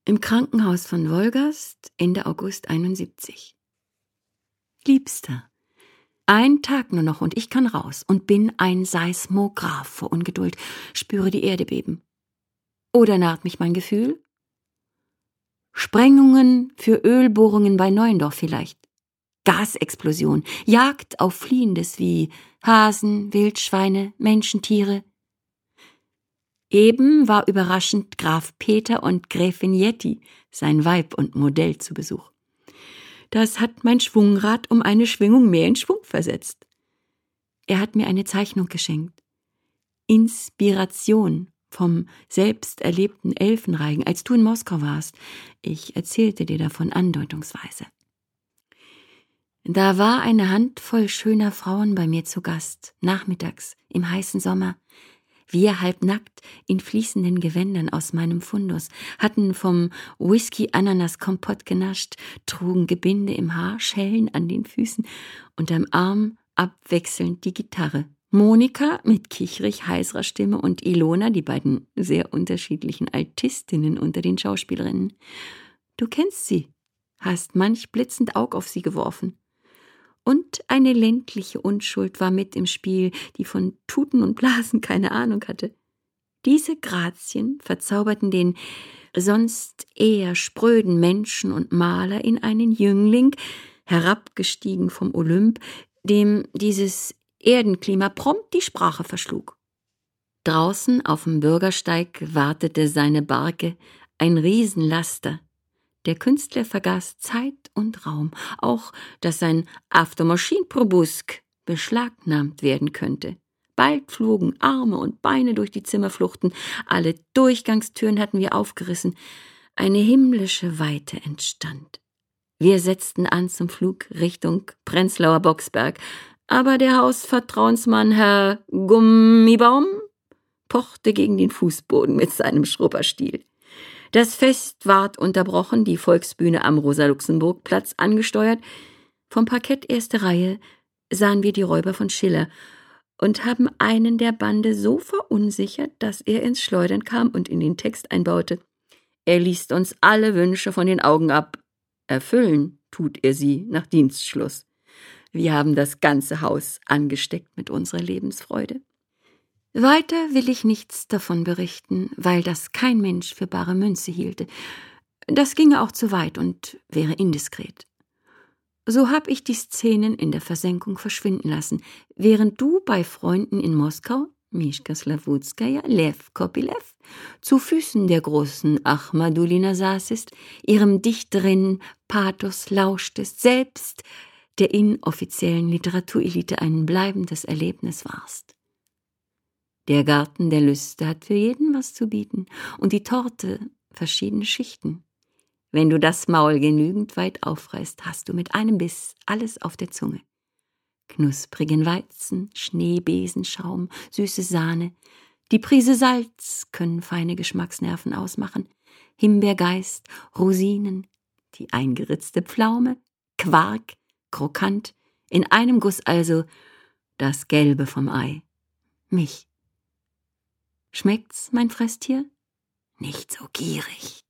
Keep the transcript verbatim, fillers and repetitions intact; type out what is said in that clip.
Im Krankenhaus von Wolgast, Ende August einundsiebzig. Liebster, ein Tag nur noch und ich kann raus und bin ein Seismograph vor Ungeduld, spüre die Erde beben. Oder narrt mich mein Gefühl? Sprengungen für Ölbohrungen bei Neuendorf vielleicht. Gasexplosion, Jagd auf Fliehendes wie Hasen, Wildschweine, Menschentiere. Eben war überraschend Graf Peter und Gräfin Jetty, sein Weib und Modell, zu Besuch. Das hat mein Schwungrad um eine Schwingung mehr in Schwung versetzt. Er hat mir eine Zeichnung geschenkt. Inspiration vom selbst erlebten Elfenreigen, als du in Moskau warst. Ich erzählte dir davon andeutungsweise. Da war eine Handvoll schöner Frauen bei mir zu Gast, nachmittags, im heißen Sommer. Wir halbnackt in fließenden Gewändern aus meinem Fundus, hatten vom Whisky-Ananas-Kompott genascht, trugen Gebinde im Haar, Schellen an den Füßen und am Arm abwechselnd die Gitarre. Monika mit kichrig heiserer Stimme und Ilona, die beiden sehr unterschiedlichen Altistinnen unter den Schauspielerinnen. Du kennst sie, hast manch blitzend Aug auf sie geworfen. Und eine ländliche Unschuld war mit im Spiel, die von Tuten und Blasen keine Ahnung hatte. Diese Grazien verzauberten den sonst eher spröden Menschen und Maler in einen Jüngling, herabgestiegen vom Olymp, dem dieses Erdenklima prompt die Sprache verschlug. Draußen auf dem Bürgersteig wartete seine Barke, ein Riesenlaster. Der Künstler vergaß Zeit und Raum, auch dass sein Aftermaschine-Probusk beschlagnahmt werden könnte. Bald flogen Arme und Beine durch die Zimmerfluchten, alle Durchgangstüren hatten wir aufgerissen. Eine himmlische Weite entstand. Wir setzten an zum Flug Richtung Prenzlauer Bocksberg, aber der Hausvertrauensmann, Herr Gummibaum, pochte gegen den Fußboden mit seinem Schrupperstiel. Das Fest ward unterbrochen, die Volksbühne am Rosa-Luxemburg-Platz angesteuert. Vom Parkett erste Reihe sahen wir die Räuber von Schiller und haben einen der Bande so verunsichert, dass er ins Schleudern kam und in den Text einbaute. Er liest uns alle Wünsche von den Augen ab. Erfüllen tut er sie nach Dienstschluss. Wir haben das ganze Haus angesteckt mit unserer Lebensfreude. Weiter will ich nichts davon berichten, weil das kein Mensch für bare Münze hielte. Das ginge auch zu weit und wäre indiskret. So hab ich die Szenen in der Versenkung verschwinden lassen, während du bei Freunden in Moskau, Mischka Slawutskaja, Lew Kopilew, zu Füßen der großen Achmadulina saßest, ihrem dichteren Pathos lauschtest, selbst der inoffiziellen Literaturelite ein bleibendes Erlebnis warst. Der Garten der Lüste hat für jeden was zu bieten und die Torte verschiedene Schichten. Wenn du das Maul genügend weit aufreißt, hast du mit einem Biss alles auf der Zunge. Knusprigen Weizen, Schneebesenschaum, süße Sahne, die Prise Salz können feine Geschmacksnerven ausmachen, Himbeergeist, Rosinen, die eingeritzte Pflaume, Quark, krokant, in einem Guss also das Gelbe vom Ei, mich. Schmeckt's, mein Fresstier? Nicht so gierig.